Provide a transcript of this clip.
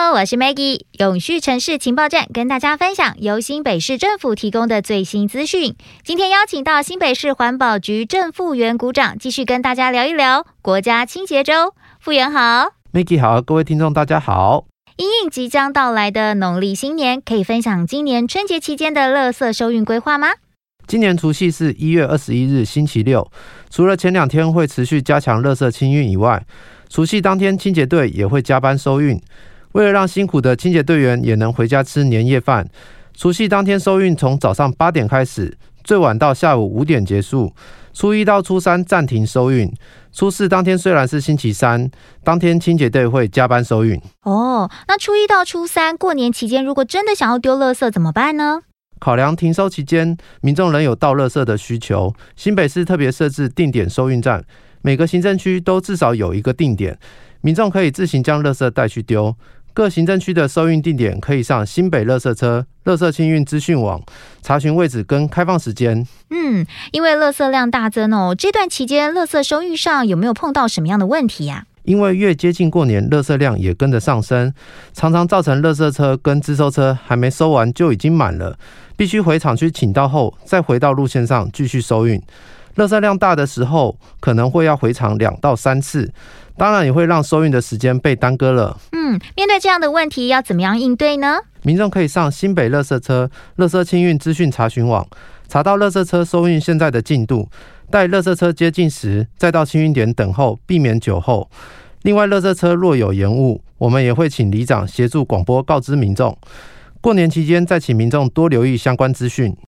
好，我是 Maggie， 永续城市情报站跟大家分享由新北市政府提供的最新资讯。今天邀请到新北市环保局郑富源股长，继续跟大家聊一聊国家清洁周。富源好。 Maggie 好，各位听众大家好。 因应即将到来的农历新年，可以分享今年春节期间的垃圾收运规划吗？ 今年除夕是1月21日星期六，除了前2天会持续加强垃圾清运以外，除夕当天清洁队也会加班收运。为了让辛苦的清洁队员也能回家吃年夜饭，除夕当天收运从早上8点开始，最晚到下午5点结束。初1到初3暂停收运。初4当天虽然是星期三，当天清洁队会加班收运。 那初1到初3过年期间，如果真的想要丢垃圾怎么办呢？ 考量停收期间民众仍有倒垃圾的需求，新北市特别设置定点收运站，每个行政区都至少有一个定点，民众可以自行将垃圾带去丢。各行政区的收运地点可以上新北垃圾车、垃圾清运资讯网查询位置跟开放时间。 因为垃圾量大增这段期间垃圾收运上有没有碰到什么样的问题呀？ 因为越接近过年，垃圾量也跟着上升，常常造成垃圾车跟资收车还没收完就已经满了，必须回厂区请到后再回到路线上继续收运。垃圾量大的时候可能会要回厂2到3次，当然也会让收运的时间被耽搁了。 面对这样的问题要怎么样应对呢？ 民众可以上新北垃圾车垃圾清运资讯查询网，查到垃圾车收运现在的进度，待垃圾车接近时再到清运点等候，避免久候。另外，垃圾车若有延误，我们也会请里长协助广播告知民众。过年期间再请民众多留意相关资讯。